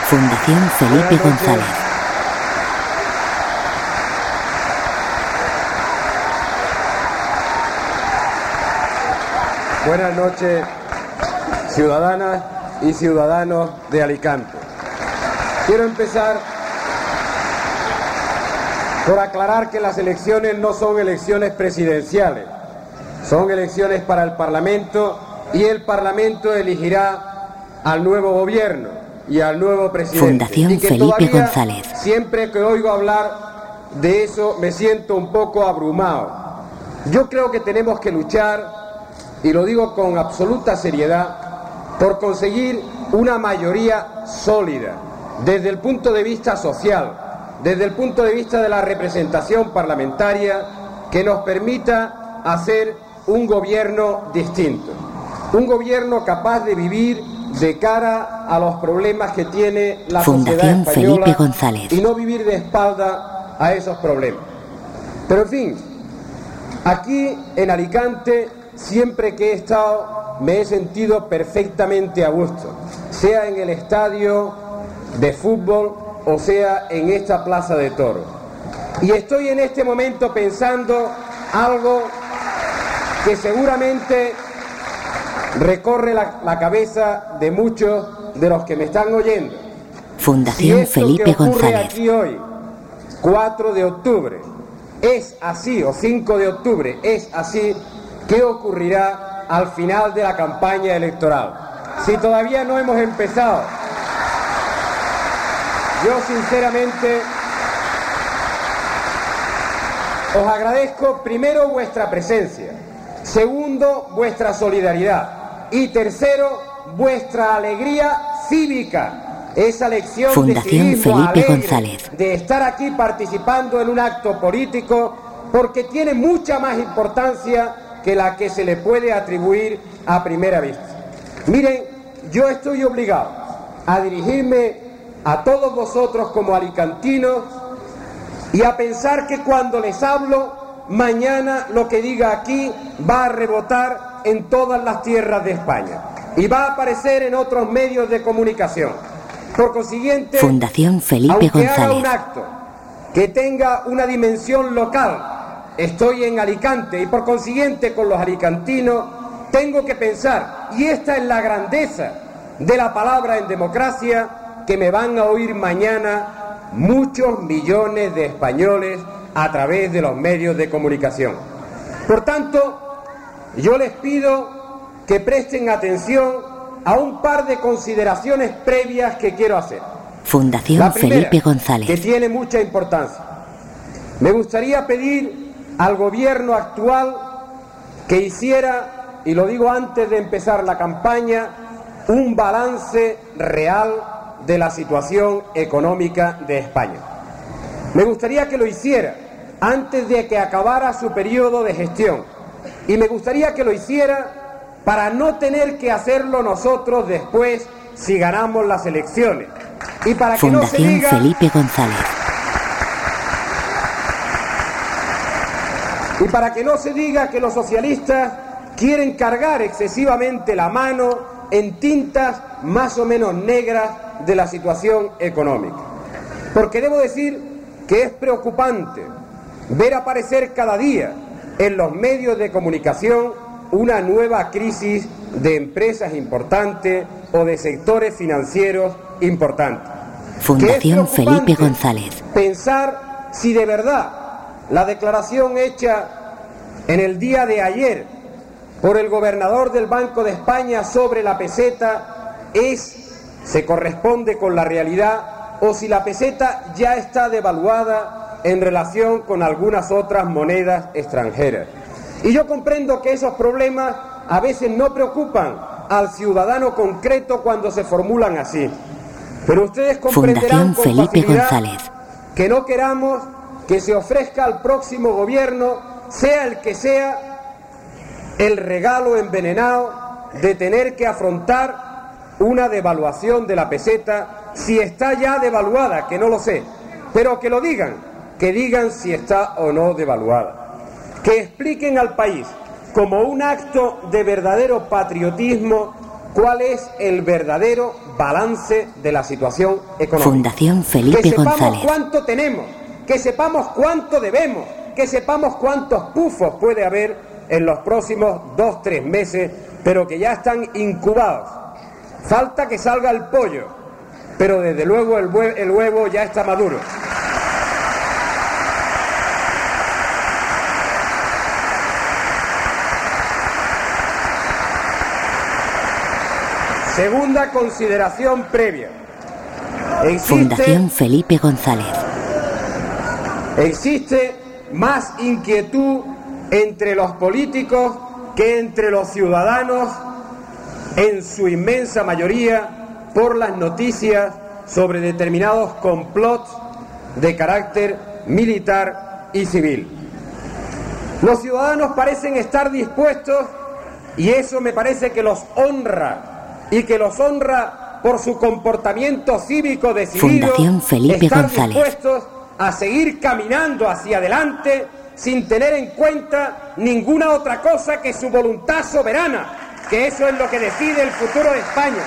Fundación Felipe González. Buenas noches, ciudadanas y ciudadanos de Alicante. Quiero empezar por aclarar que las elecciones no son elecciones presidenciales, son elecciones para el Parlamento y el Parlamento elegirá al nuevo gobierno y al nuevo presidente. Fundación y que Felipe González. Siempre que oigo hablar de eso me siento un poco abrumado. Yo creo que tenemos que luchar, y lo digo con absoluta seriedad, por conseguir una mayoría sólida desde el punto de vista social, desde el punto de vista de la representación parlamentaria, que nos permita hacer un gobierno distinto, un gobierno capaz de vivir de cara a los problemas que tiene la Fundación sociedad española Felipe González. y no vivir de espalda a esos problemas. Pero en fin, aquí en Alicante, siempre que he estado, me he sentido perfectamente a gusto, sea en el estadio de fútbol o sea en esta plaza de toros. Y estoy en este momento pensando algo que seguramente recorre la cabeza de muchos de los que me están oyendo. Fundación Felipe González. Aquí hoy, 4 de octubre, es así, o 5 de octubre, es así, ¿qué ocurrirá al final de la campaña electoral? Si todavía no hemos empezado, yo sinceramente os agradezco primero vuestra presencia, segundo vuestra solidaridad y tercero vuestra alegría cívica, esa lección Fundación de civismo Felipe alegre, González. de estar aquí participando en un acto político, porque tiene mucha más importancia que la que se le puede atribuir a primera vista. Miren, yo estoy obligado a dirigirme a todos vosotros como alicantinos y a pensar que cuando les hablo, mañana lo que diga aquí va a rebotar en todas las tierras de España y va a aparecer en otros medios de comunicación. Por consiguiente, Fundación Felipe aunque haga González. un acto que tenga una dimensión local, estoy en Alicante y por consiguiente con los alicantinos tengo que pensar, y esta es la grandeza de la palabra en democracia, que me van a oír mañana muchos millones de españoles a través de los medios de comunicación. Por tanto, yo les pido que presten atención a un par de consideraciones previas que quiero hacer. Fundación La primera, Felipe González. que tiene mucha importancia. Me gustaría pedir al gobierno actual que hiciera, y lo digo antes de empezar la campaña, un balance real de la situación económica de España. Me gustaría que lo hiciera antes de que acabara su periodo de gestión, y me gustaría que lo hiciera para no tener que hacerlo nosotros después si ganamos las elecciones, y para que no se Fundación diga Felipe González. Y para que no se diga que los socialistas quieren cargar excesivamente la mano en tintas más o menos negras de la situación económica. Porque debo decir que es preocupante ver aparecer cada día en los medios de comunicación una nueva crisis de empresas importantes o de sectores financieros importantes. Fundación Que es preocupante Felipe González. pensar si de verdad la declaración hecha en el día de ayer por el gobernador del Banco de España sobre la peseta se corresponde con la realidad, o si la peseta ya está devaluada en relación con algunas otras monedas extranjeras. Y yo comprendo que esos problemas a veces no preocupan al ciudadano concreto cuando se formulan así, pero ustedes comprenderán Fundación con Felipe facilidad González. que no queramos que se ofrezca al próximo gobierno, sea el que sea, el regalo envenenado de tener que afrontar una devaluación de la peseta, si está ya devaluada, que no lo sé, pero que lo digan, que digan si está o no devaluada, que expliquen al país como un acto de verdadero patriotismo cuál es el verdadero balance de la situación económica. Fundación Felipe González. Que sepamos cuánto tenemos, que sepamos cuánto debemos, que sepamos cuántos pufos puede haber en los próximos 2-3 meses, pero que ya están incubados. Falta que salga el pollo, pero desde luego el huevo ya está maduro. Segunda consideración previa. Fundación Felipe González. Existe más inquietud entre los políticos que entre los ciudadanos, en su inmensa mayoría, por las noticias sobre determinados complots de carácter militar y civil. Los ciudadanos parecen estar dispuestos, y eso me parece que los honra, y que los honra por su comportamiento cívico decidido, Fundación Felipe estar González. dispuestos a seguir caminando hacia adelante sin tener en cuenta ninguna otra cosa que su voluntad soberana, que eso es lo que decide el futuro de España.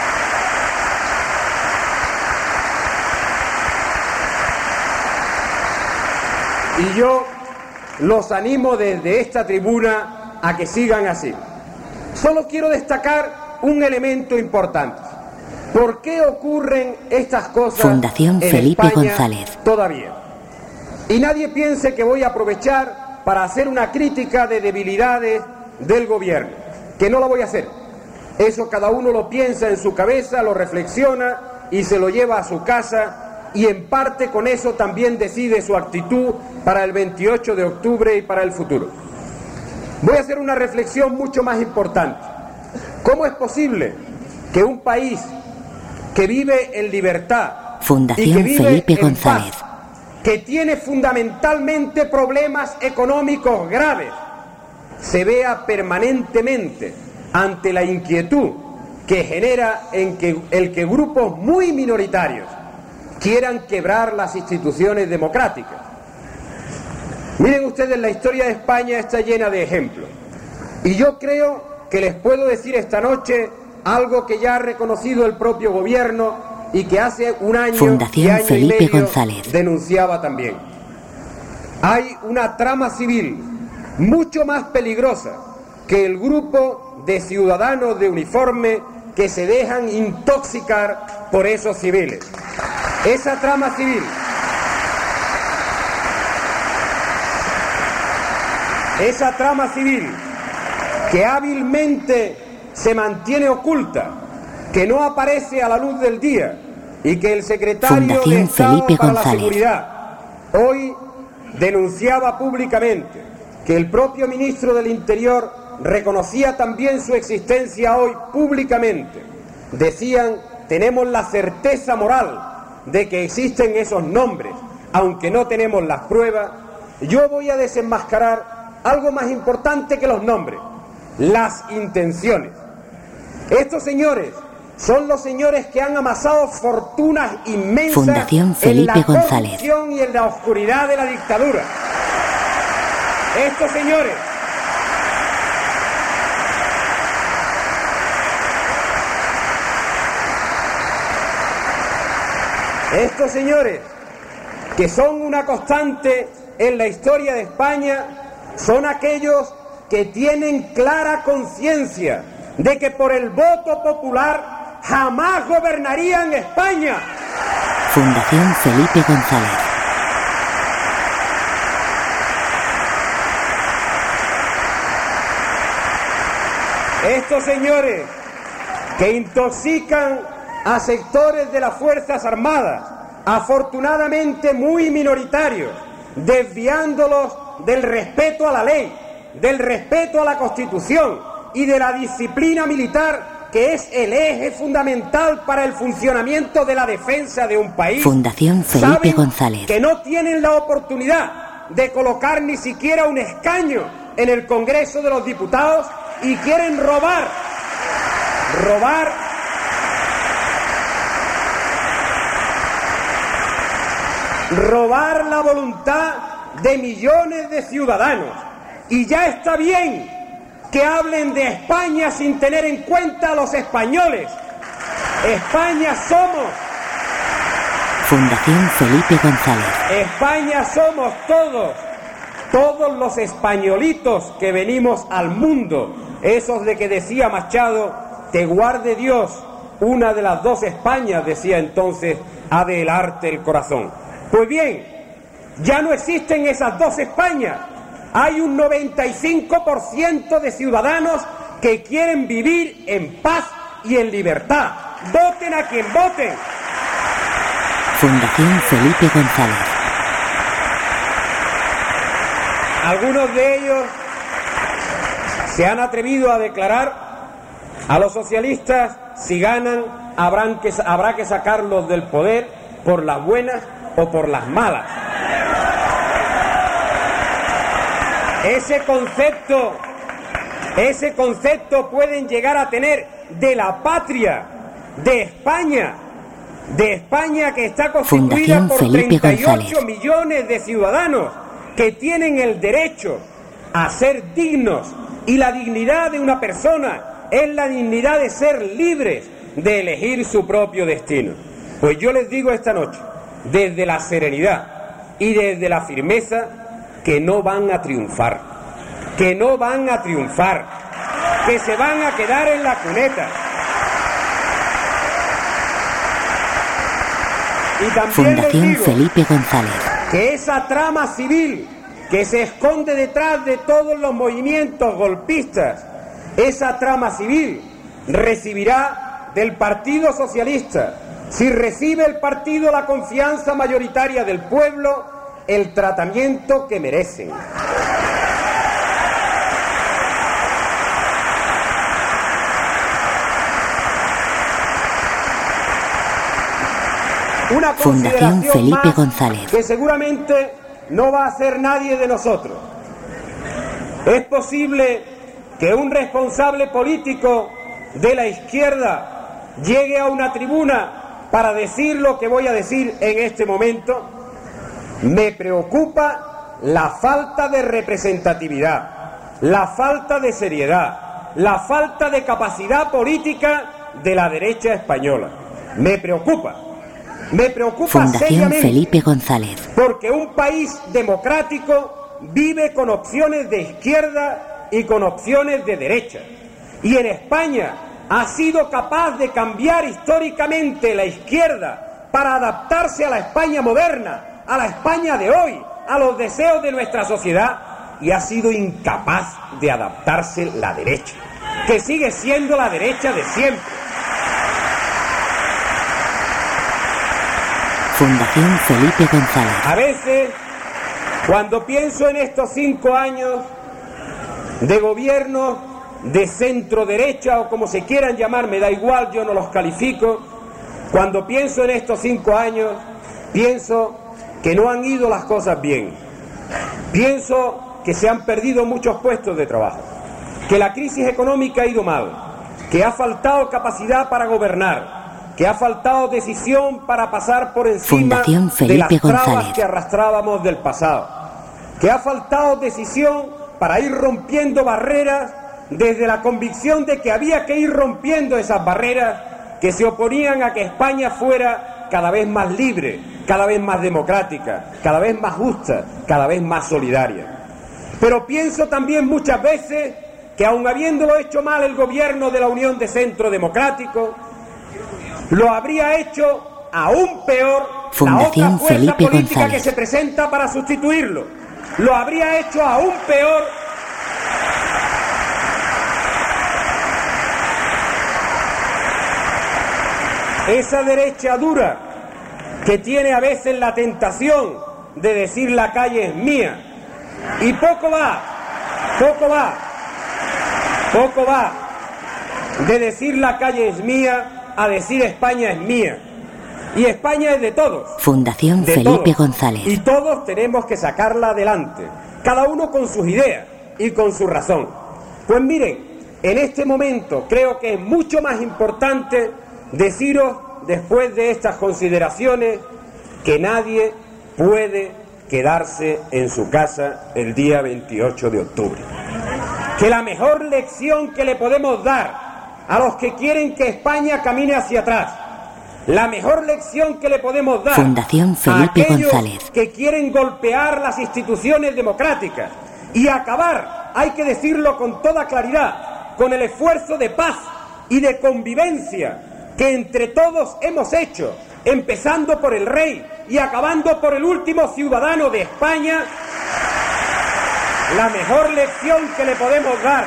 Y yo los animo desde esta tribuna a que sigan así. Solo quiero destacar un elemento importante. ¿Por qué ocurren estas cosas Fundación en Felipe España González. todavía? Y nadie piense que voy a aprovechar para hacer una crítica de debilidades del gobierno, que no la voy a hacer. Eso cada uno lo piensa en su cabeza, lo reflexiona y se lo lleva a su casa, y en parte con eso también decide su actitud para el 28 de octubre y para el futuro. Voy a hacer una reflexión mucho más importante. ¿Cómo es posible que un país que vive en libertad Fundación y que vive Felipe en González. paz, que tiene fundamentalmente problemas económicos graves, se vea permanentemente ante la inquietud que genera el que grupos muy minoritarios quieran quebrar las instituciones democráticas? Miren ustedes, la historia de España está llena de ejemplos, y yo creo que les puedo decir esta noche algo que ya ha reconocido el propio gobierno y que hace un año Fundación y año Felipe y medio González. denunciaba también. Hay una trama civil mucho más peligrosa que el grupo de ciudadanos de uniforme que se dejan intoxicar por esos civiles. Esa trama civil que hábilmente se mantiene oculta, que no aparece a la luz del día, y que el secretario Fundación de Estado Felipe para González. la Seguridad hoy denunciaba públicamente, que el propio ministro del Interior reconocía también su existencia hoy públicamente. Decían: tenemos la certeza moral de que existen esos nombres, aunque no tenemos las pruebas. Yo voy a desenmascarar algo más importante que los nombres: las intenciones. Estos señores son los señores que han amasado fortunas inmensas Fundación en la Felipe González. corrupción y en la oscuridad de la dictadura. Estos señores que son una constante en la historia de España, son aquellos que tienen clara conciencia de que por el voto popular jamás gobernarían España. Fundación Felipe González. Estos señores que intoxican a sectores de las Fuerzas Armadas, afortunadamente muy minoritarios, desviándolos del respeto a la ley, del respeto a la Constitución y de la disciplina militar, que es el eje fundamental para el funcionamiento de la defensa de un país. Fundación Felipe saben González. que no tienen la oportunidad de colocar ni siquiera un escaño en el Congreso de los Diputados y quieren robar la voluntad de millones de ciudadanos. Y ya está bien que hablen de España sin tener en cuenta a los españoles. España somos. Fundación Felipe González. España somos todos los españolitos que venimos al mundo, esos de que decía Machado, te guarde Dios, una de las dos Españas, decía entonces, ha de helarte el corazón. Pues bien, ya no existen esas dos Españas, hay un 95% de ciudadanos que quieren vivir en paz y en libertad. Voten a quien voten. Fundación Felipe González. Algunos de ellos se han atrevido a declarar: a los socialistas, si ganan, habrá que sacarlos del poder por las buenas o por las malas. Ese concepto pueden llegar a tener de la patria, de España que está constituida por 38 millones de ciudadanos que tienen el derecho a ser dignos, y la dignidad de una persona es la dignidad de ser libres, de elegir su propio destino. Pues yo les digo esta noche, desde la serenidad y desde la firmeza, que no van a triunfar, que se van a quedar en la cuneta. Y también Fundación les digo Felipe González. que esa trama civil que se esconde detrás de todos los movimientos golpistas, esa trama civil recibirá del Partido Socialista, si recibe el partido la confianza mayoritaria del pueblo, el tratamiento que merecen. Una Fundación Felipe más González. que seguramente no va a hacer nadie de nosotros. Es posible que un responsable político de la izquierda llegue a una tribuna para decir lo que voy a decir en este momento. Me preocupa la falta de representatividad, la falta de seriedad, la falta de capacidad política de la derecha española. Me preocupa Fundación seriamente, Felipe González. porque un país democrático vive con opciones de izquierda y con opciones de derecha. Y en España ha sido capaz de cambiar históricamente la izquierda para adaptarse a la España moderna, a la España de hoy, a los deseos de nuestra sociedad, y ha sido incapaz de adaptarse la derecha, que sigue siendo la derecha de siempre. Fundación Felipe González. A veces, cuando pienso en estos 5 años de gobierno de centro derecha, o como se quieran llamar, me da igual, yo no los califico, cuando pienso en estos 5 años, pienso que no han ido las cosas bien. Pienso que se han perdido muchos puestos de trabajo, que la crisis económica ha ido mal, que ha faltado capacidad para gobernar, que ha faltado decisión para pasar por encima de las trabas que arrastrábamos del pasado, que ha faltado decisión para ir rompiendo barreras desde la convicción de que había que ir rompiendo esas barreras que se oponían a que España fuera cada vez más libre, cada vez más democrática, cada vez más justa, cada vez más solidaria. Pero pienso también muchas veces que, aun habiéndolo hecho mal el gobierno de la Unión de Centro Democrático, lo habría hecho aún peor Fundación la otra fuerza Felipe política González. que se presenta para sustituirlo. Lo habría hecho aún peor esa derecha dura que tiene a veces la tentación de decir la calle es mía. Y poco va de decir la calle es mía a decir España es mía. Y España es de todos. Fundación de Felipe todos. González. Y todos tenemos que sacarla adelante, cada uno con sus ideas y con su razón. Pues miren, en este momento creo que es mucho más importante deciros, después de estas consideraciones, que nadie puede quedarse en su casa el día 28 de octubre. que la mejor lección que le podemos dar a los que quieren que España camine hacia atrás, la mejor lección que le podemos dar Fundación Felipe a aquellos González. que quieren golpear las instituciones democráticas y acabar, hay que decirlo con toda claridad, con el esfuerzo de paz y de convivencia que entre todos hemos hecho, empezando por el rey y acabando por el último ciudadano de España. La mejor lección que le podemos dar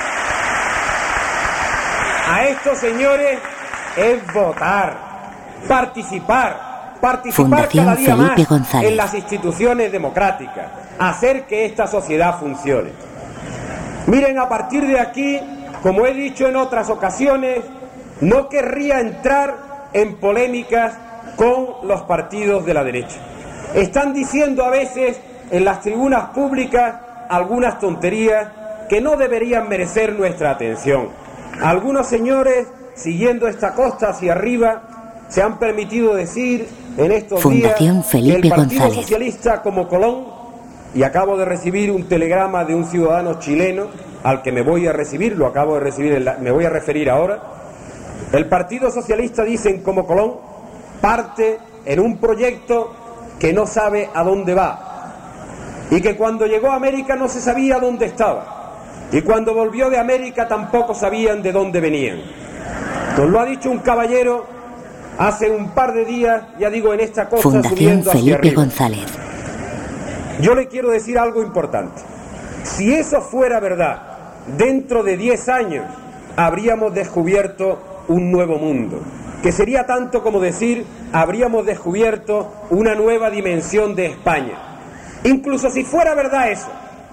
a estos señores es votar, participar Fundación cada día Felipe más González. en las instituciones democráticas, hacer que esta sociedad funcione. Miren, a partir de aquí, como he dicho en otras ocasiones, no querría entrar en polémicas con los partidos de la derecha. Están diciendo a veces en las tribunas públicas algunas tonterías que no deberían merecer nuestra atención. Algunos señores, siguiendo esta costa hacia arriba, se han permitido decir en estos Fundación días Felipe que el Partido González. Socialista como Colón, y acabo de recibir un telegrama de un ciudadano chileno al que me voy a recibir, lo acabo de recibir, me voy a referir ahora. El Partido Socialista, dicen, como Colón, parte en un proyecto que no sabe a dónde va, y que cuando llegó a América no se sabía dónde estaba, y cuando volvió de América tampoco sabían de dónde venían. Nos lo ha dicho un caballero hace un par de días, ya digo, en esta costa, Fundación subiendo hacia Felipe arriba. González. Yo le quiero decir algo importante. Si eso fuera verdad, dentro de 10 años habríamos descubierto un nuevo mundo, que sería tanto como decir, habríamos descubierto una nueva dimensión de España. Incluso si fuera verdad eso,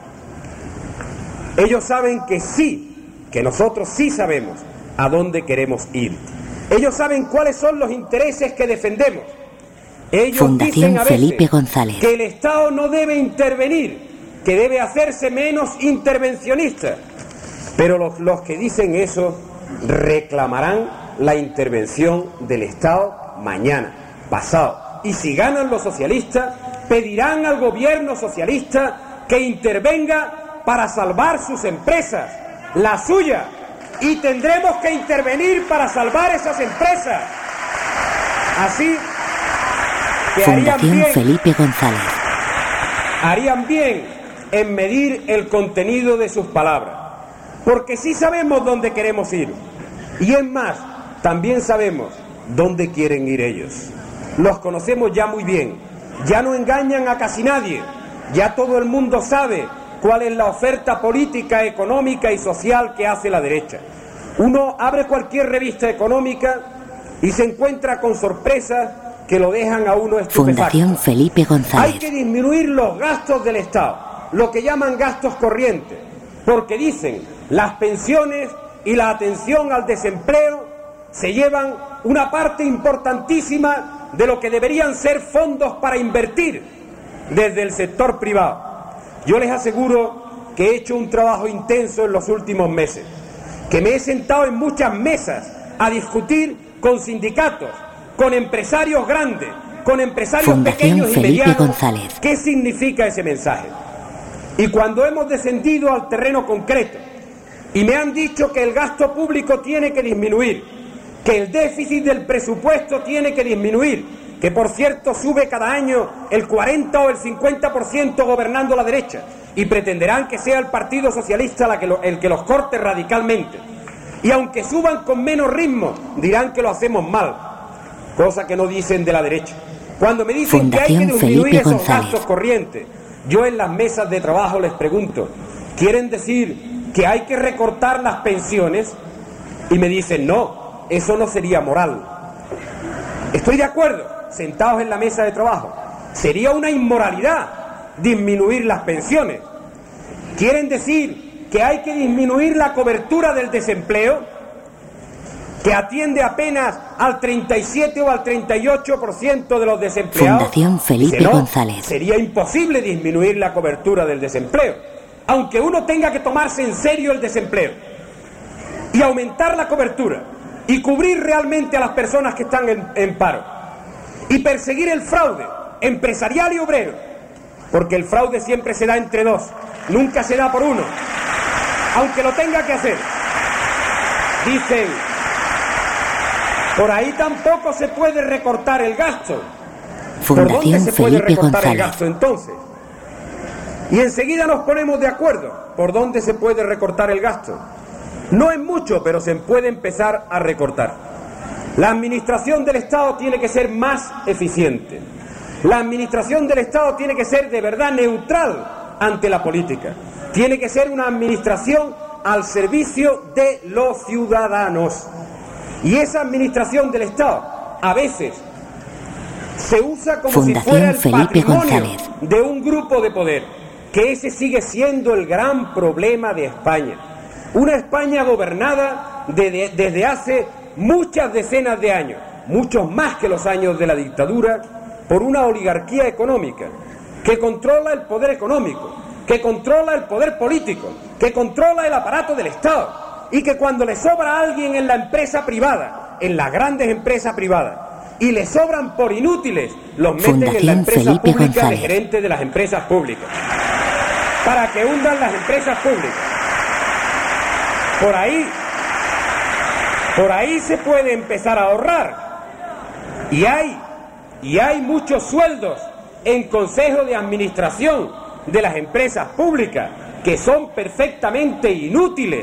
ellos saben que sí, que nosotros sí sabemos a dónde queremos ir. Ellos saben cuáles son los intereses que defendemos. Ellos Fundación dicen a veces Felipe González. que el Estado no debe intervenir, que debe hacerse menos intervencionista. Pero los que dicen eso reclamarán la intervención del Estado mañana, pasado. Y si ganan los socialistas, pedirán al gobierno socialista que intervenga para salvar sus empresas, la suya, y tendremos que intervenir para salvar esas empresas. Así que Fundación Felipe González. harían bien en medir el contenido de sus palabras, porque sí sabemos dónde queremos ir, y es más, también sabemos dónde quieren ir ellos. Los conocemos ya muy bien, ya no engañan a casi nadie, ya todo el mundo sabe cuál es la oferta política, económica y social que hace la derecha. Uno abre cualquier revista económica y se encuentra con sorpresas que lo dejan a uno estupefacto. Fundación Felipe González. Hay que disminuir los gastos del Estado, lo que llaman gastos corrientes, porque dicen, las pensiones y la atención al desempleo se llevan una parte importantísima de lo que deberían ser fondos para invertir desde el sector privado. Yo les aseguro que he hecho un trabajo intenso en los últimos meses, que me he sentado en muchas mesas a discutir con sindicatos, con empresarios grandes, con empresarios Fundación pequeños y Felipe medianos. González. ¿Qué significa ese mensaje? Y cuando hemos descendido al terreno concreto y me han dicho que el gasto público tiene que disminuir, que el déficit del presupuesto tiene que disminuir, que por cierto sube cada año el 40 o el 50% gobernando la derecha, y pretenderán que sea el Partido Socialista el que los corte radicalmente, y aunque suban con menos ritmo dirán que lo hacemos mal, cosa que no dicen de la derecha. Cuando me dicen que hay que Fundación disminuir Felipe esos González. gastos corrientes, yo en las mesas de trabajo les pregunto, ¿quieren decir que hay que recortar las pensiones? Y me dicen, no, eso no sería moral. Estoy de acuerdo, sentados en la mesa de trabajo, sería una inmoralidad disminuir las pensiones. ¿Quieren decir que hay que disminuir la cobertura del desempleo, que atiende apenas al 37 o al 38% de los desempleados? Fundación Felipe Dice, no, González. sería imposible disminuir la cobertura del desempleo, aunque uno tenga que tomarse en serio el desempleo y aumentar la cobertura y cubrir realmente a las personas que están en paro y perseguir el fraude empresarial y obrero, porque el fraude siempre se da entre dos, nunca se da por uno. aunque lo tenga que hacer. Dicen, por ahí tampoco se puede recortar el gasto. ¿Por dónde se puede recortar el gasto entonces? Y enseguida nos ponemos de acuerdo por dónde se puede recortar el gasto. No es mucho, pero se puede empezar a recortar. La administración del Estado tiene que ser más eficiente. La administración del Estado tiene que ser de verdad neutral ante la política. Tiene que ser una administración al servicio de los ciudadanos. Y esa administración del Estado a veces se usa como si fuera el patrimonio de un grupo de poder, que ese sigue siendo el gran problema de España. Una España gobernada desde hace muchas decenas de años, muchos más que los años de la dictadura, por una oligarquía económica que controla el poder económico, que controla el poder político, que controla el aparato del Estado, y que cuando le sobra a alguien en la empresa privada, en las grandes empresas privadas, y le sobran por inútiles, los meten en la empresa pública de gerente de las empresas públicas, para que hundan las empresas públicas. Por ahí se puede empezar a ahorrar. Y hay muchos sueldos en consejo de administración de las empresas públicas que son perfectamente inútiles,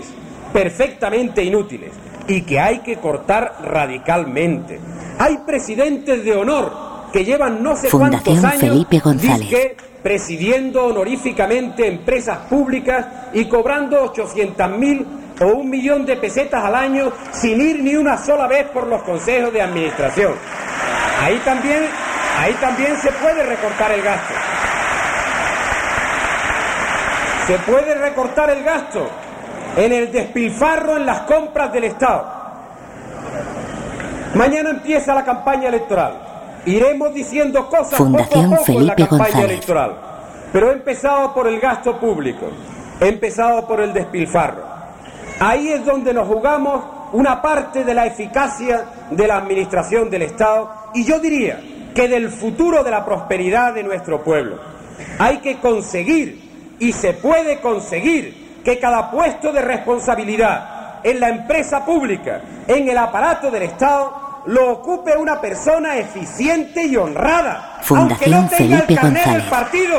y que hay que cortar radicalmente. Hay presidentes de honor que llevan no sé cuántos años presidiendo honoríficamente empresas públicas y cobrando 800.000 o 1 millón de pesetas al año sin ir ni una sola vez por los consejos de administración. Ahí también se puede recortar el gasto. Se puede recortar el gasto en el despilfarro en las compras del Estado. Mañana empieza la campaña electoral. Iremos diciendo cosas poco a poco en la campaña electoral. Pero he empezado por el gasto público. He empezado por el despilfarro. Ahí es donde nos jugamos una parte de la eficacia de la administración del Estado y yo diría que del futuro de la prosperidad de nuestro pueblo. Hay que conseguir, y se puede conseguir, que cada puesto de responsabilidad en la empresa pública, en el aparato del Estado, lo ocupe una persona eficiente y honrada, aunque no tenga el carnet del partido.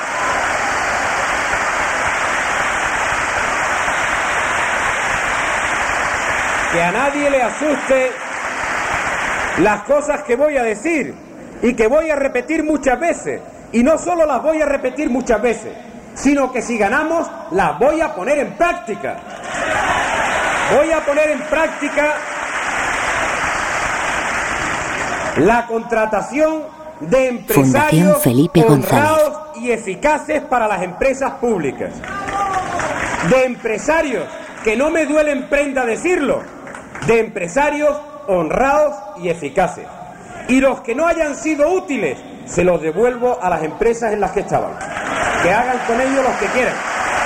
Que a nadie le asuste las cosas que voy a decir y que voy a repetir muchas veces. Y no solo las voy a repetir muchas veces, sino que si ganamos las voy a poner en práctica. Voy a poner en práctica la contratación de empresarios honrados y eficaces para las empresas públicas. De empresarios, que no me duele en prenda decirlo, de empresarios honrados y eficaces. Y los que no hayan sido útiles, se los devuelvo a las empresas en las que estaban. Que hagan con ellos los que quieran.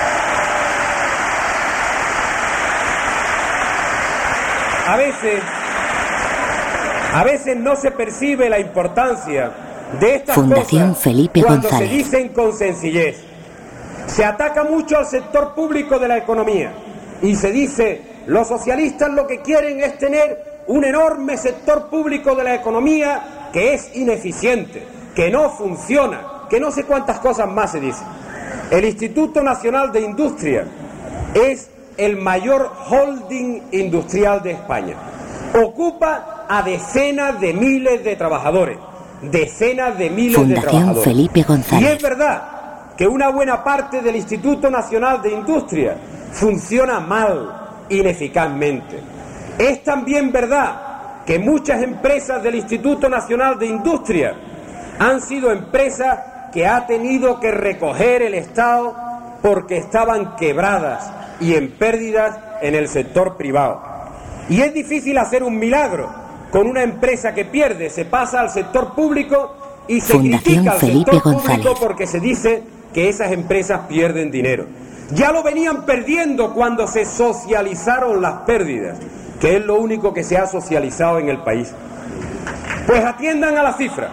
A veces no se percibe la importancia de estas cosas cuando se dicen con sencillez. Se ataca mucho al sector público de la economía y se dice, los socialistas lo que quieren es tener un enorme sector público de la economía que es ineficiente, que no funciona, que no sé cuántas cosas más se dicen. El Instituto Nacional de Industria es el mayor holding industrial de España. Ocupa a decenas de miles de trabajadores. Decenas de miles de trabajadores. Felipe González. Y es verdad que una buena parte del Instituto Nacional de Industria funciona mal, ineficazmente. Es también verdad que muchas empresas del Instituto Nacional de Industria han sido empresas que ha tenido que recoger el Estado porque estaban quebradas y en pérdidas en el sector privado. Y es difícil hacer un milagro con una empresa que pierde. Se pasa al sector público y se critica al sector público porque se dice que esas empresas pierden dinero. Ya lo venían perdiendo cuando se socializaron las pérdidas, que es lo único que se ha socializado en el país. Pues atiendan a la cifra.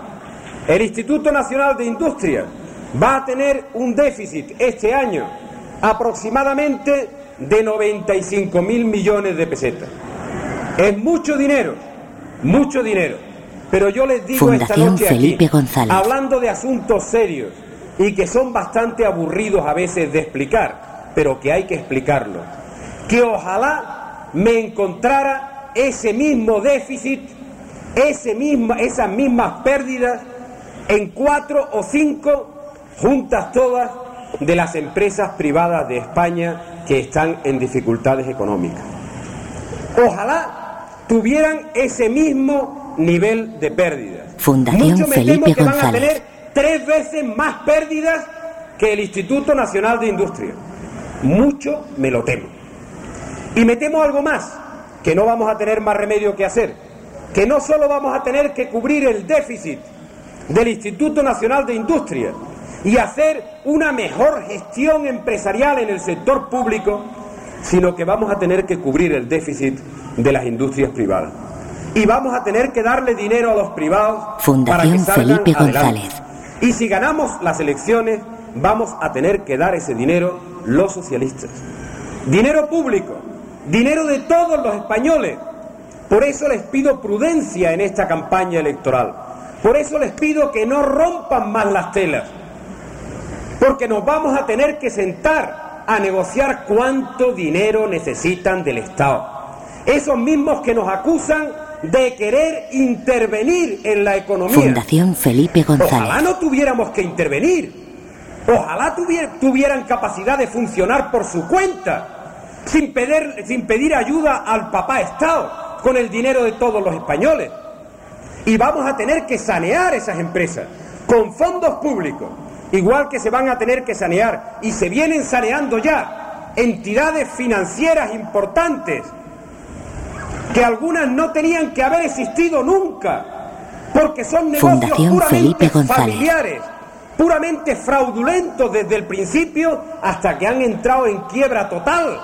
El Instituto Nacional de Industria va a tener un déficit este año aproximadamente de 95.000 millones de pesetas. Es mucho dinero, pero yo les digo esta Fundación noche Felipe aquí, González. hablando de asuntos serios y que son bastante aburridos a veces de explicar, pero que hay que explicarlo, que ojalá me encontrara ese mismo déficit, esas mismas pérdidas en 4 o 5 juntas todas de las empresas privadas de España que están en dificultades económicas. Ojalá tuvieran ese mismo nivel de pérdidas. Fundación Mucho me Felipe temo que van a González. tener 3 veces más pérdidas que el Instituto Nacional de Industria. Mucho me lo temo. Y me temo algo más, que no vamos a tener más remedio que hacer, que no solo vamos a tener que cubrir el déficit del Instituto Nacional de Industria y hacer una mejor gestión empresarial en el sector público, sino que vamos a tener que cubrir el déficit de las industrias privadas. Y vamos a tener que darle dinero a los privados para que Fundación salgan Felipe adelante. González. Y si ganamos las elecciones, vamos a tener que dar ese dinero los socialistas. Dinero público, dinero de todos los españoles. Por eso les pido prudencia en esta campaña electoral. Por eso les pido que no rompan más las telas. Porque nos vamos a tener que sentar a negociar cuánto dinero necesitan del Estado. Esos mismos que nos acusan de querer intervenir en la economía. Fundación Felipe González. Ojalá no tuviéramos que intervenir. Ojalá tuvieran capacidad de funcionar por su cuenta, sin pedir ayuda al papá Estado, con el dinero de todos los españoles. Y vamos a tener que sanear esas empresas con fondos públicos, igual que se van a tener que sanear, y se vienen saneando ya, entidades financieras importantes, que algunas no tenían que haber existido nunca, porque son negocios Fundación Felipe puramente González. familiares, puramente fraudulentos desde el principio hasta que han entrado en quiebra total.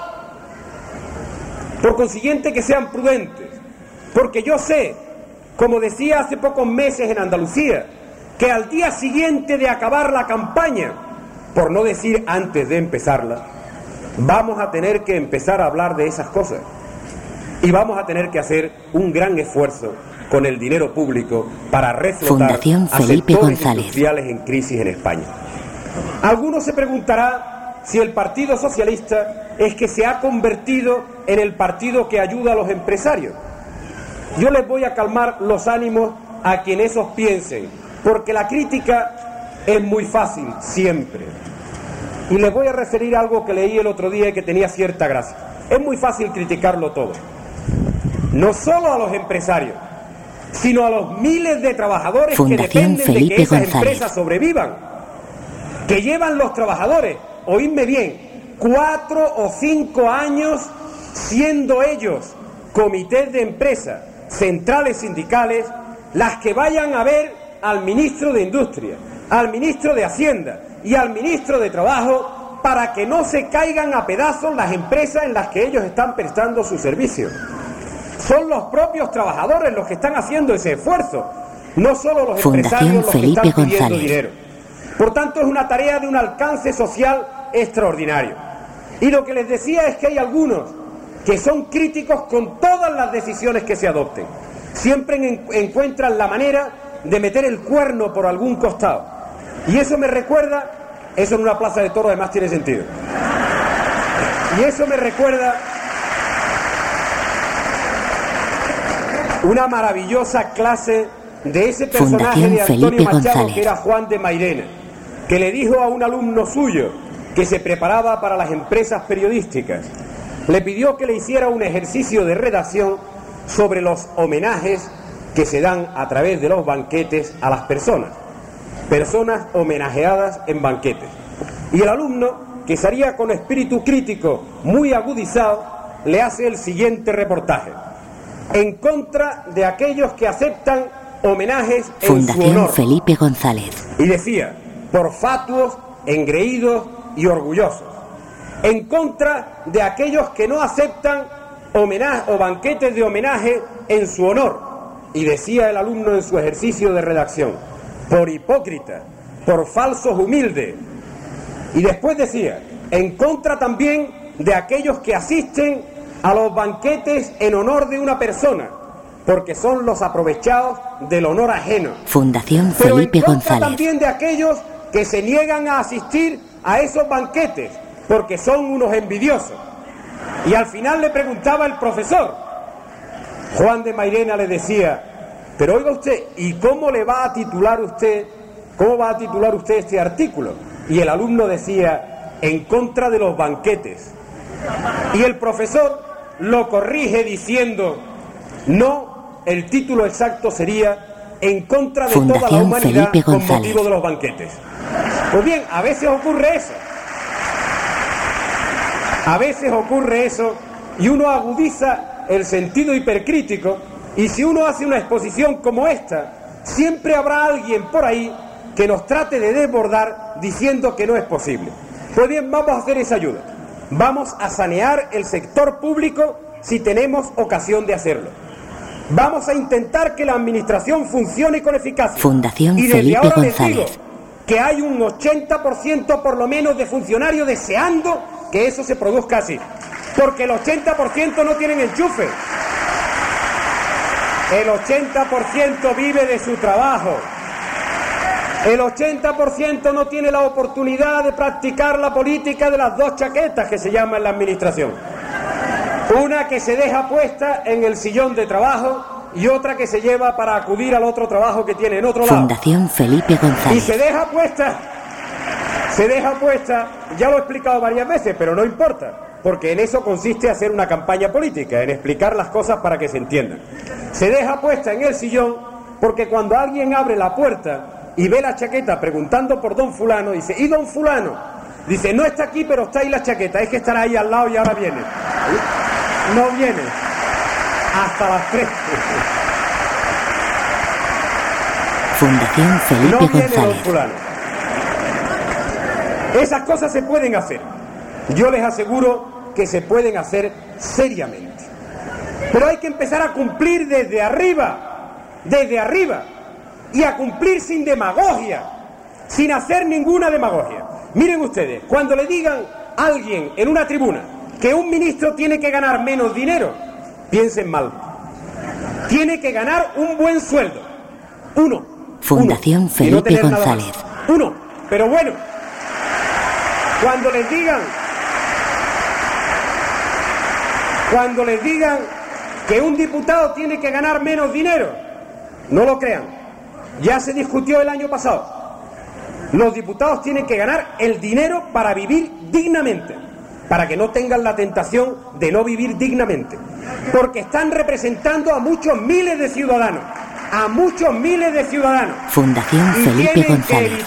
Por consiguiente, que sean prudentes, porque yo sé, como decía hace pocos meses en Andalucía, que al día siguiente de acabar la campaña, por no decir antes de empezarla, vamos a tener que empezar a hablar de esas cosas. Y vamos a tener que hacer un gran esfuerzo con el dinero público para reflotar Fundación a Felipe sectores González. industriales en crisis en España. Alguno se preguntará si el Partido Socialista es que se ha convertido en el partido que ayuda a los empresarios. Yo les voy a calmar los ánimos a quienes esos piensen, porque la crítica es muy fácil siempre. Y les voy a referir algo que leí el otro día y que tenía cierta gracia. Es muy fácil criticarlo todo. No solo a los empresarios, sino a los miles de trabajadores Fundación que dependen de Felipe que esas González. empresas sobrevivan, que llevan los trabajadores, oídme bien, 4 o 5 años siendo ellos comités de empresa, centrales sindicales, las que vayan a ver al ministro de Industria, al ministro de Hacienda y al ministro de Trabajo para que no se caigan a pedazos las empresas en las que ellos están prestando sus servicios. Son los propios trabajadores los que están haciendo ese esfuerzo, no solo los empresarios los que Felipe están pidiendo González. dinero. Por tanto, es una tarea de un alcance social extraordinario. Y lo que les decía es que hay algunos que son críticos con todas las decisiones que se adopten. Siempre encuentran la manera de meter el cuerno por algún costado. Y eso me recuerda, eso en una plaza de toros además tiene sentido. Y eso me recuerda una maravillosa clase de ese personaje Fundación de Antonio Felipe Machado, González. que era Juan de Mairena, que le dijo a un alumno suyo que se preparaba para las empresas periodísticas, le pidió que le hiciera un ejercicio de redacción sobre los homenajes que se dan a través de los banquetes a las personas homenajeadas en banquetes. Y el alumno, que salía con espíritu crítico muy agudizado, le hace el siguiente reportaje: en contra de aquellos que aceptan homenajes en su Fundación honor. Felipe González. Y decía, por fatuos, engreídos y orgullosos. En contra de aquellos que no aceptan homenaje o banquetes de homenaje en su honor. Y decía el alumno en su ejercicio de redacción, por hipócrita, por falsos humildes. Y después decía, en contra también de aquellos que asisten a los banquetes en honor de una persona, porque son los aprovechados del honor ajeno. Fundación Pero Felipe en contra González. también de aquellos que se niegan a asistir a esos banquetes, porque son unos envidiosos. Y al final le preguntaba el profesor, Juan de Mairena le decía, pero oiga usted, ¿y cómo le va a titular usted, cómo va a titular usted este artículo? Y el alumno decía, en contra de los banquetes. Y el profesor lo corrige diciendo, no, el título exacto sería en contra de toda la humanidad con motivo de los banquetes. Pues bien, a veces ocurre eso. A veces ocurre eso y uno agudiza el sentido hipercrítico, y si uno hace una exposición como esta, siempre habrá alguien por ahí que nos trate de desbordar diciendo que no es posible. Pues bien, vamos a hacer esa ayuda. Vamos a sanear el sector público si tenemos ocasión de hacerlo. Vamos a intentar que la administración funcione con eficacia. Fundación y desde Felipe ahora les González. digo que hay un 80% por lo menos de funcionarios deseando que eso se produzca así. Porque el 80% no tienen enchufe. El 80% vive de su trabajo. El 80% no tiene la oportunidad de practicar la política de las dos chaquetas que se llama en la administración. Una que se deja puesta en el sillón de trabajo y otra que se lleva para acudir al otro trabajo que tiene en otro lado. Fundación Felipe Y González. se deja puesta, ya lo he explicado varias veces, pero no importa, porque en eso consiste hacer una campaña política, en explicar las cosas para que se entiendan. Se deja puesta en el sillón porque cuando alguien abre la puerta y ve la chaqueta preguntando por don fulano, dice, ¿y don fulano? Dice, no está aquí, pero está ahí la chaqueta, es que estará ahí al lado y ahora viene. No viene hasta las 3. Fundación Felipe No viene don González. fulano. Esas cosas se pueden hacer. Yo les aseguro que se pueden hacer seriamente. Pero hay que empezar a cumplir desde arriba, y a cumplir sin demagogia, sin hacer ninguna demagogia. Miren ustedes, cuando le digan a alguien en una tribuna que un ministro tiene que ganar menos dinero, piensen mal. Tiene que ganar un buen sueldo. Uno. Fundación Y no Felipe tener nada más. González. Uno. Pero bueno, cuando les digan que un diputado tiene que ganar menos dinero, no lo crean. Ya se discutió el año pasado. Los diputados tienen que ganar el dinero para vivir dignamente, para que no tengan la tentación de no vivir dignamente, porque están representando a muchos miles de ciudadanos, Fundación y Felipe González.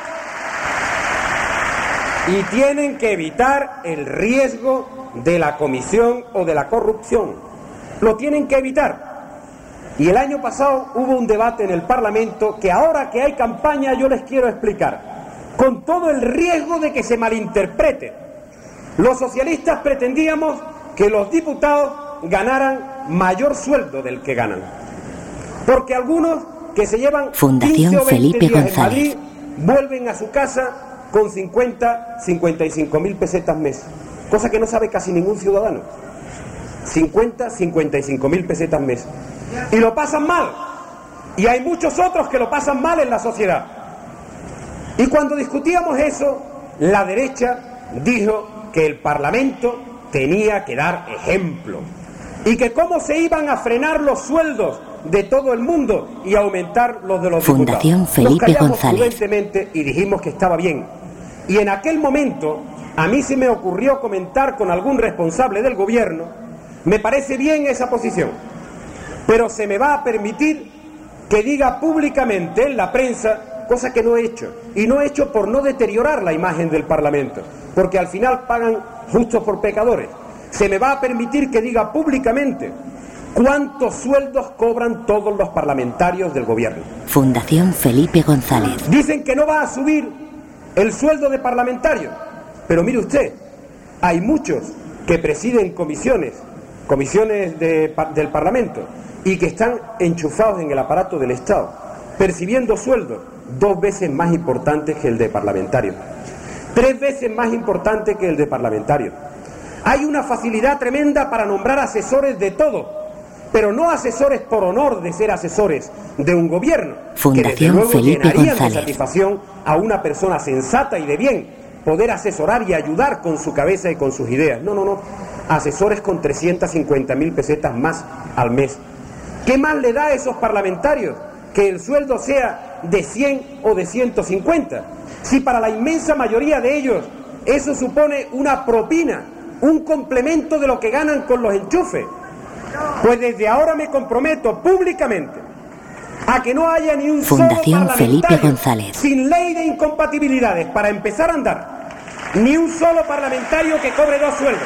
tienen que evitar el riesgo de la comisión o de la corrupción. Lo tienen que evitar. Y el año pasado hubo un debate en el Parlamento que ahora que hay campaña yo les quiero explicar, con todo el riesgo de que se malinterprete. Los socialistas pretendíamos que los diputados ganaran mayor sueldo del que ganan, porque algunos que se llevan Fundación 15 o 20 Felipe días en González. Madrid vuelven a su casa con 50, 55.000 pesetas mes, cosa que no sabe casi ningún ciudadano. 50, 55.000 pesetas mes. Y lo pasan mal. Y hay muchos otros que lo pasan mal en la sociedad. Y cuando discutíamos eso, la derecha dijo que el Parlamento tenía que dar ejemplo. Y que cómo se iban a frenar los sueldos de todo el mundo y aumentar los de los Fundación diputados. Felipe Nos callamos González. prudentemente y dijimos que estaba bien. Y en aquel momento a mí se me ocurrió comentar con algún responsable del gobierno, me parece bien esa posición, pero se me va a permitir que diga públicamente en la prensa, cosa que no he hecho, y no he hecho por no deteriorar la imagen del Parlamento, porque al final pagan justos por pecadores. Se me va a permitir que diga públicamente cuántos sueldos cobran todos los parlamentarios del gobierno. Fundación Felipe González. Dicen que no va a subir el sueldo de parlamentario, pero mire usted, hay muchos que presiden comisiones del Parlamento y que están enchufados en el aparato del Estado, percibiendo sueldos 2 veces más importantes que el de parlamentario. 3 veces más importante que el de parlamentarios. Hay una facilidad tremenda para nombrar asesores de todo, pero no asesores por honor de ser asesores de un gobierno, Fundación que desde luego Felipe llenarían González. de satisfacción a una persona sensata y de bien, poder asesorar y ayudar con su cabeza y con sus ideas. No, asesores con 350.000 pesetas más al mes. ¿Qué más le da a esos parlamentarios que el sueldo sea de 100 o de 150? Si para la inmensa mayoría de ellos eso supone una propina, un complemento de lo que ganan con los enchufes. Pues desde ahora me comprometo públicamente a que no haya ni un Fundación solo Felipe parlamentario González. sin ley de incompatibilidades para empezar a andar, ni un solo parlamentario que cobre 2 sueldos.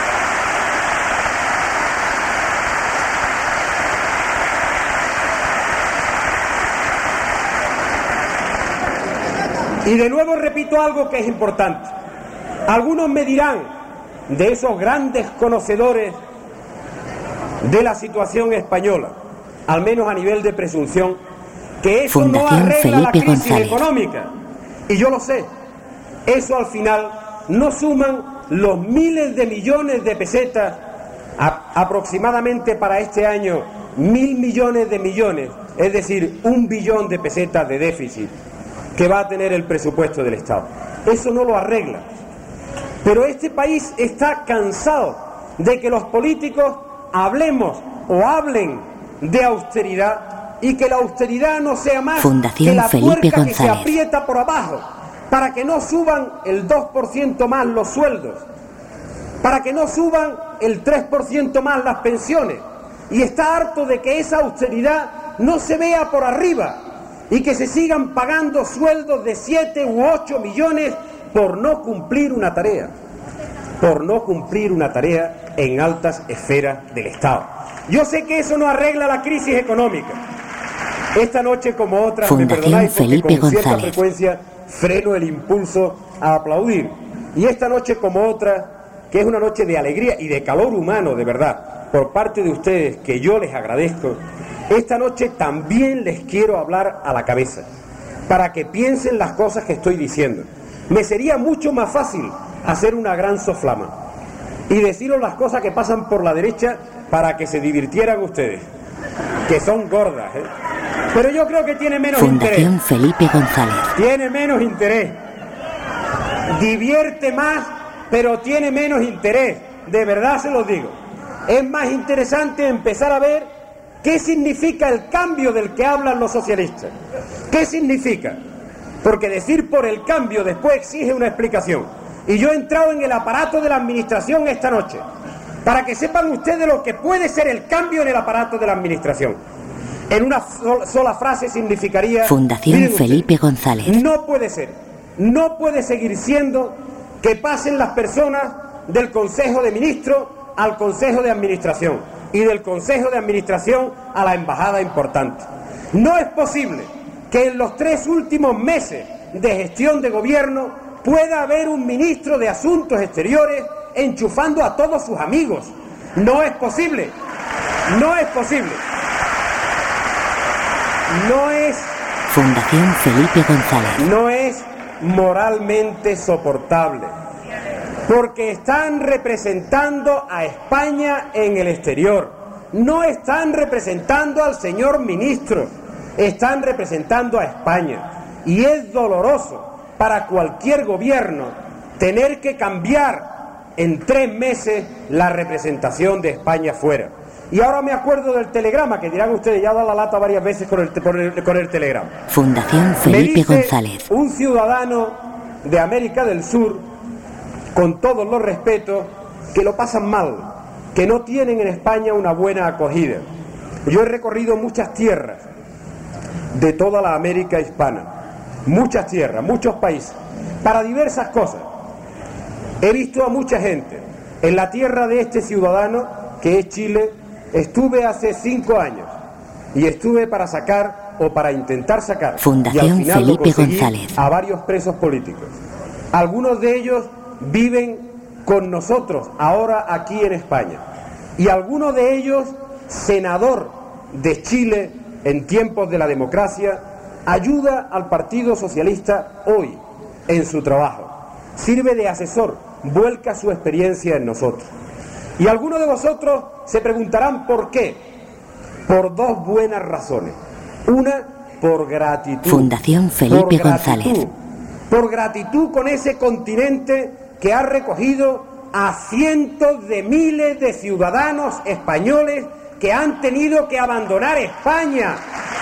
Y de nuevo repito algo que es importante. Algunos me dirán, de esos grandes conocedores de la situación española, al menos a nivel de presunción, que eso no Fundación arregla la Felipe crisis González. económica. Y yo lo sé. Eso al final no suman los miles de millones de pesetas, aproximadamente para este año 1.000 millones de millones, es decir, 1 billón de pesetas de déficit que va a tener el presupuesto del Estado. Eso no lo arregla. Pero este país está cansado de que los políticos hablemos o hablen de austeridad y que la austeridad no sea más Fundación que la Felipe tuerca que se González. aprieta por abajo para que no suban el 2% más los sueldos, para que no suban el 3% más las pensiones, y está harto de que esa austeridad no se vea por arriba y que se sigan pagando sueldos de 7 u 8 millones por no cumplir una tarea, en altas esferas del Estado. Yo sé que eso no arregla la crisis económica. Esta noche, como otras, me Fundación perdonáis porque Felipe con cierta González. frecuencia freno el impulso a aplaudir. Y esta noche, como otra, que es una noche de alegría y de calor humano, de verdad, por parte de ustedes, que yo les agradezco, esta noche también les quiero hablar a la cabeza, para que piensen las cosas que estoy diciendo. Me sería mucho más fácil hacer una gran soflama y deciros las cosas que pasan por la derecha para que se divirtieran ustedes, que son gordas, ¿eh? Pero yo creo que tiene menos Fundación interés. Felipe González. Tiene menos interés. Divierte más, pero tiene menos interés. De verdad se los digo. Es más interesante empezar a ver qué significa el cambio del que hablan los socialistas. ¿Qué significa? Porque decir por el cambio después exige una explicación. Y yo he entrado en el aparato de la administración esta noche, para que sepan ustedes lo que puede ser el cambio en el aparato de la administración. En una sola frase significaría... Fundación miren ustedes, Felipe González. no puede ser, no puede seguir siendo que pasen las personas del Consejo de Ministros al Consejo de Administración y del Consejo de Administración a la embajada importante. No es posible que en los 3 últimos meses de gestión de gobierno pueda haber un ministro de Asuntos Exteriores enchufando a todos sus amigos. No es posible, no es posible. No es... Fundación Felipe González. No es moralmente soportable, porque están representando a España en el exterior, no están representando al señor ministro, están representando a España, y es doloroso para cualquier gobierno tener que cambiar en 3 meses la representación de España fuera. Y ahora me acuerdo del telegrama, que dirán ustedes, ya ha dado la lata varias veces con el telegrama. Fundación Me Felipe dice González. un ciudadano de América del Sur, con todos los respetos, que lo pasan mal, que no tienen en España una buena acogida. Yo he recorrido muchas tierras de toda la América hispana, muchas tierras, muchos países, para diversas cosas. He visto a mucha gente. En la tierra de este ciudadano, que es Chile, estuve hace 5 años y estuve para sacar o para intentar sacar Fundación y al final Felipe lo conseguí, González. a varios presos políticos. Algunos de ellos viven con nosotros ahora aquí en España y algunos de ellos, senador de Chile en tiempos de la democracia, ayuda al Partido Socialista hoy en su trabajo. sirve de asesor, vuelca su experiencia en nosotros. Y algunos de vosotros se preguntarán por qué. Por dos buenas razones. Una, por gratitud. Fundación Felipe González. Por gratitud con ese continente que ha recogido a cientos de miles de ciudadanos españoles que han tenido que abandonar España.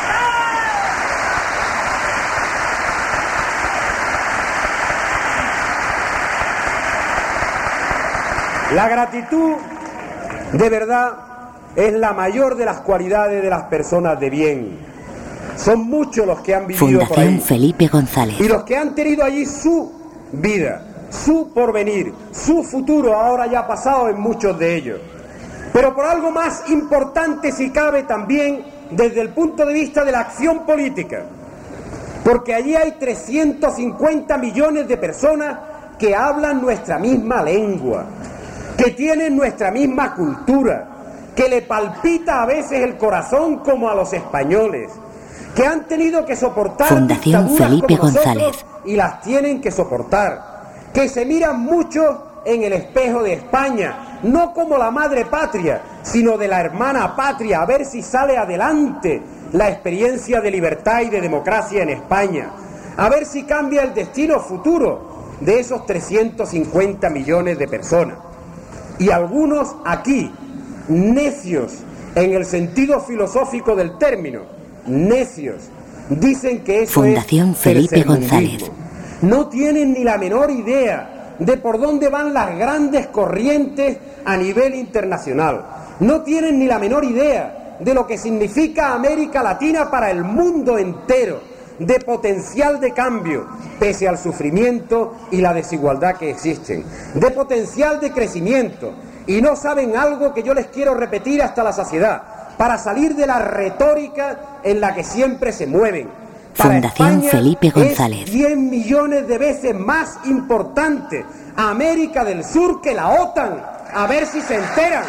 La gratitud, de verdad, es la mayor de las cualidades de las personas de bien. Son muchos los que han vivido por ahí. Fundación Felipe González. Y los que han tenido allí su vida, su porvenir, su futuro, ahora ya pasado en muchos de ellos. Pero por algo más importante, si cabe, también desde el punto de vista de la acción política. Porque allí hay 350 millones de personas que hablan nuestra misma lengua, que tienen nuestra misma cultura, que le palpita a veces el corazón como a los españoles, que han tenido que soportar Fundación Felipe González y las tienen que soportar, que se miran mucho en el espejo de España, no como la madre patria, sino de la hermana patria, a ver si sale adelante la experiencia de libertad y de democracia en España, a ver si cambia el destino futuro de esos 350 millones de personas. Y algunos aquí, necios en el sentido filosófico del término, necios, dicen que eso Fundación es Felipe González. No tienen ni la menor idea de por dónde van las grandes corrientes a nivel internacional. No tienen ni la menor idea de lo que significa América Latina para el mundo entero, de potencial de cambio, pese al sufrimiento y la desigualdad que existen, de potencial de crecimiento, y no saben algo que yo les quiero repetir hasta la saciedad, para salir de la retórica en la que siempre se mueven. Para Fundación España Felipe González. es 10 millones de veces más importante América del Sur que la OTAN, a ver si se enteran.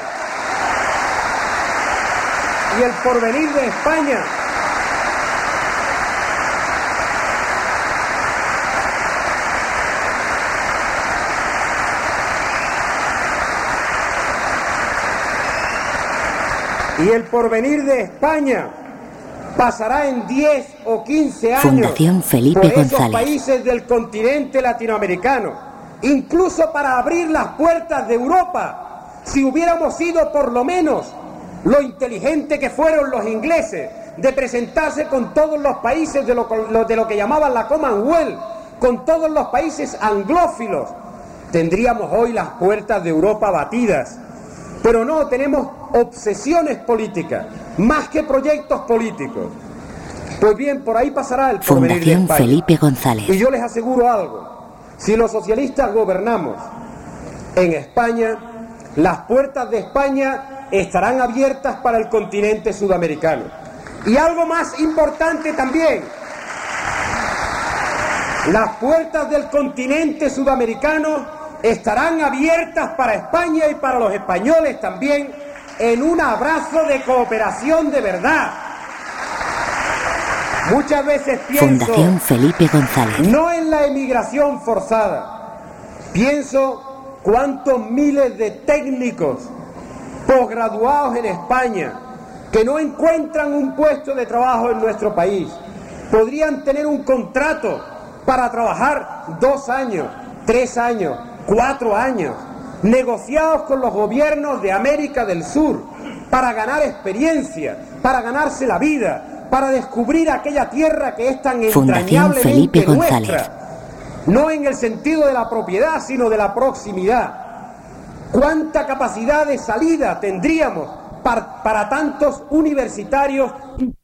Y el porvenir de España pasará en 10 o 15 años Fundación Felipe por esos González. países del continente latinoamericano, incluso para abrir las puertas de Europa, si hubiéramos sido por lo menos lo inteligente que fueron los ingleses, de presentarse con todos los países de lo que llamaban la Commonwealth, con todos los países anglófilos, tendríamos hoy las puertas de Europa batidas. Pero no, tenemos obsesiones políticas, más que proyectos políticos. Pues bien, por ahí pasará el porvenir de Fundación España. Felipe González. Y yo les aseguro algo, si los socialistas gobernamos en España, las puertas de España estarán abiertas para el continente sudamericano. Y algo más importante también, las puertas del continente sudamericano estarán abiertas para España y para los españoles también, en un abrazo de cooperación de verdad. Muchas veces pienso, Fundación Felipe González. no en la emigración forzada, pienso cuántos miles de técnicos posgraduados en España que no encuentran un puesto de trabajo en nuestro país podrían tener un contrato para trabajar 2 años, 3 años, 4 años, negociados con los gobiernos de América del Sur, para ganar experiencia, para ganarse la vida, para descubrir aquella tierra que es tan Fundación Felipe entrañablemente González. nuestra, no en el sentido de la propiedad, sino de la proximidad. ¿Cuánta capacidad de salida tendríamos para tantos universitarios